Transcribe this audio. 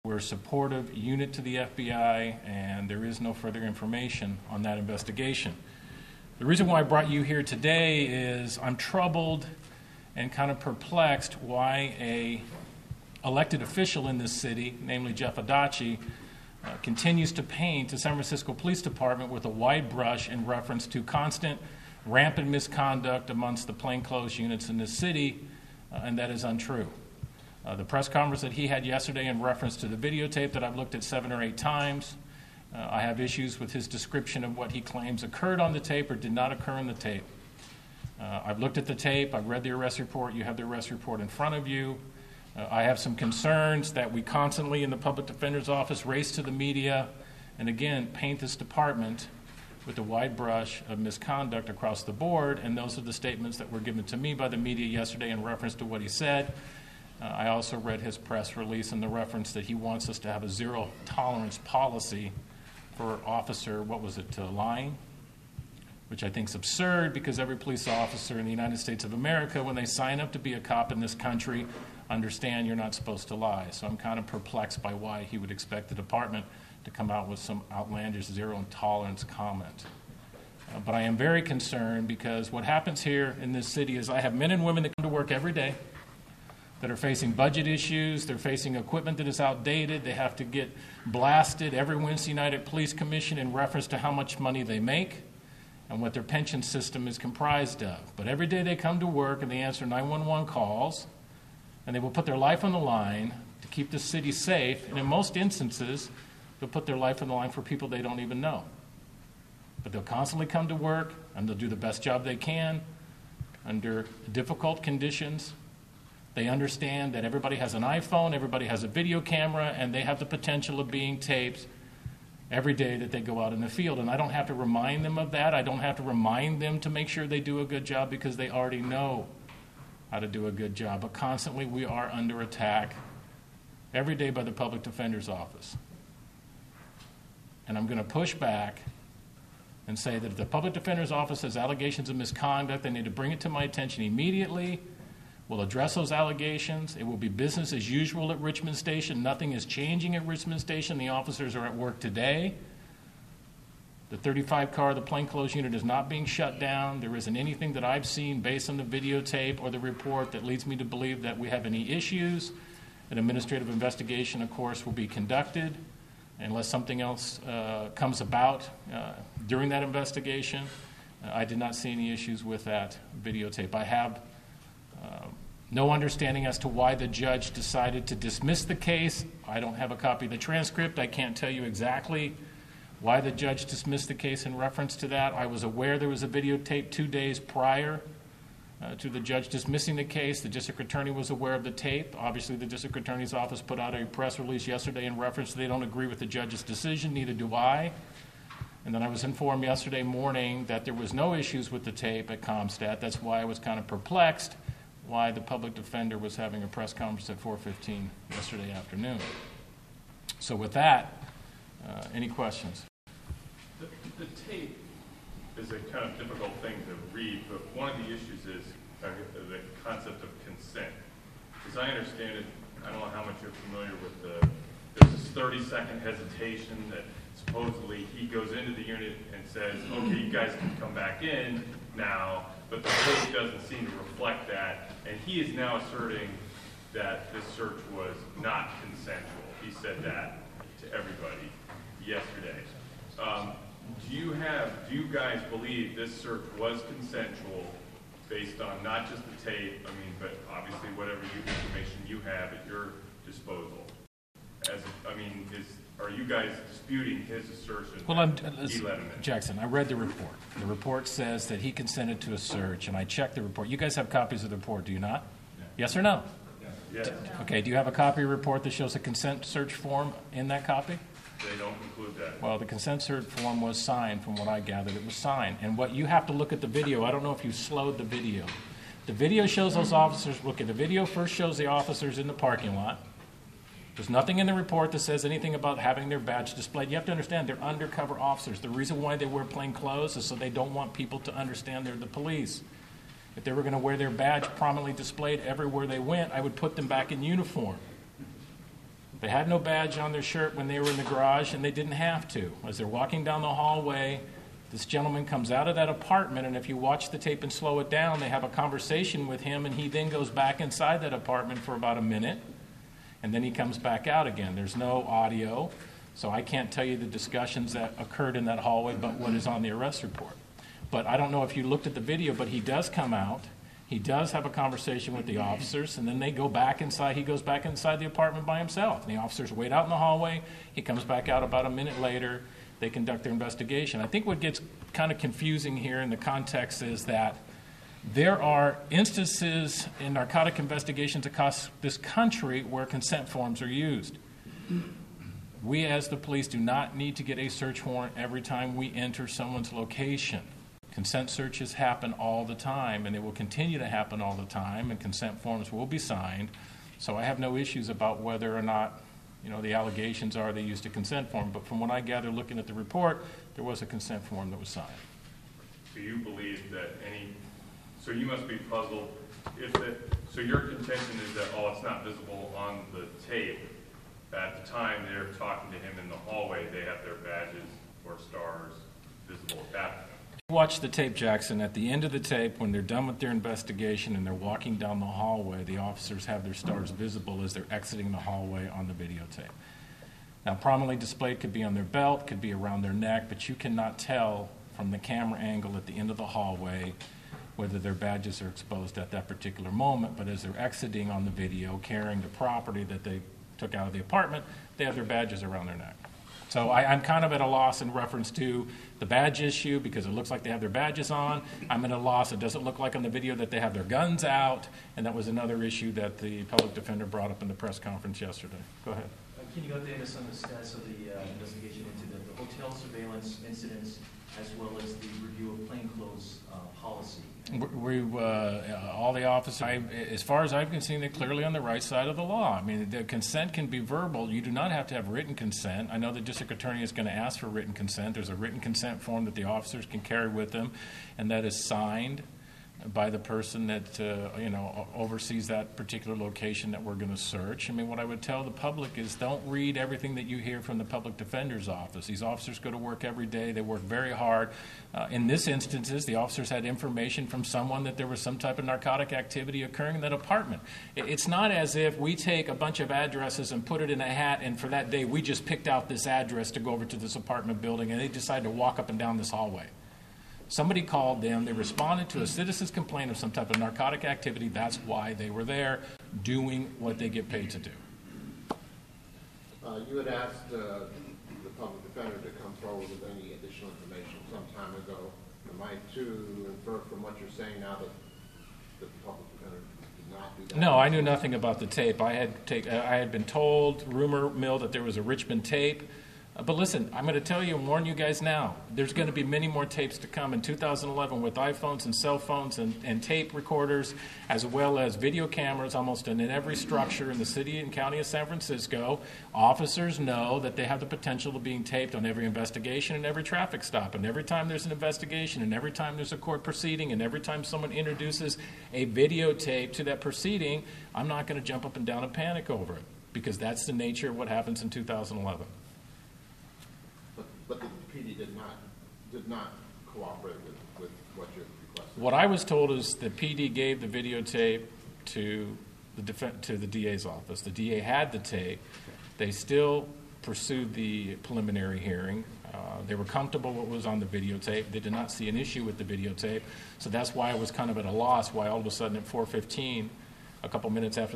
We're a supportive unit to the FBI, and there is no further information on that investigation. The reason why I brought you here today is I'm troubled and kind of perplexed why a elected official in this city, namely Jeff Adachi, continues to paint the San Francisco Police Department with a wide brush in reference to constant, rampant misconduct amongst the plainclothes units in this city, and that is untrue. The press conference that he had yesterday in reference to the videotape that I've looked at 7 or 8 times, I have issues with his description of what he claims occurred on the tape or did not occur in the tape. I've looked at the tape, I've read the arrest report, you have the arrest report in front of you. I have some concerns that we constantly in the Public Defender's Office race to the media and again paint this department with a wide brush of misconduct across the board, and those are the statements that were given to me by the media yesterday in reference to what he said. I also read his press release and the reference that he wants us to have a zero-tolerance policy for officer, lying? Which I think is absurd because every police officer in the United States of America, when they sign up to be a cop in this country, understand you're not supposed to lie. So I'm kind of perplexed by why he would expect the department to come out with some outlandish zero-tolerance comment. But I am very concerned because what happens here in this city is I have men and women that come to work every day that are facing budget issues, they're facing equipment that is outdated, they have to get blasted every Wednesday night at Police Commission in reference to how much money they make and what their pension system is comprised of. But every day they come to work and they answer 911 calls, and they will put their life on the line to keep the city safe, and in most instances, they'll put their life on the line for people they don't even know. But they'll constantly come to work, and they'll do the best job they can under difficult conditions. They understand that everybody has an iPhone, everybody has a video camera, and they have the potential of being taped every day that they go out in the field. And I don't have to remind them of that. I don't have to remind them to make sure they do a good job because they already know how to do a good job. But constantly we are under attack every day by the Public Defender's Office. And I'm going to push back and say that if the Public Defender's Office has allegations of misconduct, they need to bring it to my attention immediately. We'll address those allegations. It will be business as usual at Richmond Station. Nothing is changing at Richmond Station. The officers are at work today. The 35 car, the plainclothes unit is not being shut down. There isn't anything that I've seen based on the videotape or the report that leads me to believe that we have any issues. An administrative investigation, of course, will be conducted unless something else comes about during that investigation. I did not see any issues with that videotape. I have no understanding as to why the judge decided to dismiss the case. I don't have a copy of the transcript. I can't tell you exactly why the judge dismissed the case in reference to that. I was aware there was a videotape 2 days prior to the judge dismissing the case. The district attorney was aware of the tape. Obviously, the district attorney's office put out a press release yesterday in reference to they don't agree with the judge's decision. Neither do I. And then I was informed yesterday morning that there was no issues with the tape at CompStat. That's why I was kind of perplexed why the public defender was having a press conference at 4:15 yesterday afternoon. So with that, any questions? The tape is a kind of difficult thing to read, but one of the issues is the concept of consent. As I understand it, I don't know how much you're familiar with there's this 30-second hesitation that supposedly he goes into the unit and says, okay, you guys can come back in now, but the tape doesn't seem to reflect that, and he is now asserting that this search was not consensual. He said that to everybody yesterday. Do you guys believe this search was consensual based on not just the tape, but obviously whatever information you have at your disposal? Are you guys disputing his assertion? Well, Jackson, I read the report. The report says that he consented to a search, and I checked the report. You guys have copies of the report, do you not? Yeah. Yes or no? Yes. Okay, do you have a copy of the report that shows a consent search form in that copy? They don't include that. Well, the consent search form was signed. From what I gathered, it was signed. And what you have to look at the video. I don't know if you slowed the video. The video shows those officers. Look at the video. First shows the officers in the parking lot. There's nothing in the report that says anything about having their badge displayed. You have to understand they're undercover officers. The reason why they wear plain clothes is so they don't want people to understand they're the police. If they were going to wear their badge prominently displayed everywhere they went, I would put them back in uniform. They had no badge on their shirt when they were in the garage, and they didn't have to. As they're walking down the hallway, this gentleman comes out of that apartment, and if you watch the tape and slow it down, they have a conversation with him, and he then goes back inside that apartment for about a minute, and then he comes back out again. There's no audio, so I can't tell you the discussions that occurred in that hallway, but what is on the arrest report. But I don't know if you looked at the video, but he does come out. He does have a conversation with the officers, and then they go back inside. He goes back inside the apartment by himself. And the officers wait out in the hallway. He comes back out about a minute later. They conduct their investigation. I think what gets kind of confusing here in the context is that there are instances in narcotic investigations across this country where consent forms are used. We as the police do not need to get a search warrant every time we enter someone's location. Consent searches happen all the time, and they will continue to happen all the time, and consent forms will be signed. So I have no issues about whether or not, the allegations are they used a consent form. But from what I gather looking at the report, there was a consent form that was signed. So you believe that so you must be puzzled so your contention is that, it's not visible on the tape. At the time they're talking to him in the hallway, they have their badges or stars visible at that point. Watch the tape, Jackson. At the end of the tape, when they're done with their investigation and they're walking down the hallway, the officers have their stars visible as they're exiting the hallway on the videotape. Now, prominently displayed could be on their belt, could be around their neck, but you cannot tell from the camera angle at the end of the hallway whether their badges are exposed at that particular moment. But as they're exiting on the video, carrying the property that they took out of the apartment, they have their badges around their neck. So I'm kind of at a loss in reference to the badge issue because it looks like they have their badges on. I'm at a loss. It doesn't look like on the video that they have their guns out. And that was another issue that the public defender brought up in the press conference yesterday. Go ahead. Can you update us on the status of the investigation into the hotel surveillance incidents as well as the review of plainclothes policy? All the officers, as far as I've been seeing, they're clearly on the right side of the law. I mean, the consent can be verbal. You do not have to have written consent. I know the district attorney is going to ask for written consent. There's a written consent form that the officers can carry with them, and that is signed by the person that oversees that particular location that we're going to search. I mean, what I would tell the public is don't read everything that you hear from the public defender's office. These officers go to work every day. They work very hard. In this instances, the officers had information from someone that there was some type of narcotic activity occurring in that apartment. It's not as if we take a bunch of addresses and put it in a hat, and for that day we just picked out this address to go over to this apartment building, and they decided to walk up and down this hallway. Somebody called them. They responded to a citizen's complaint of some type of narcotic activity. That's why they were there doing what they get paid to do. You had asked the public defender to come forward with any additional information some time ago. Am I to infer from what you're saying now that the public defender did not do that? No, I knew nothing about the tape. I had been told, rumor mill, that there was a Richmond tape. But listen, I'm going to tell you and warn you guys now, there's going to be many more tapes to come in 2011 with iPhones and cell phones and tape recorders, as well as video cameras almost in every structure in the city and county of San Francisco. Officers know that they have the potential of being taped on every investigation and every traffic stop. And every time there's an investigation and every time there's a court proceeding and every time someone introduces a videotape to that proceeding, I'm not going to jump up and down and panic over it because that's the nature of what happens in 2011. But the PD did not cooperate with what you requested. What I was told is the PD gave the videotape to the DA's office. The DA had the tape. They still pursued the preliminary hearing. They were comfortable with what was on the videotape. They did not see an issue with the videotape. So that's why I was kind of at a loss why all of a sudden at 4:15, a couple minutes after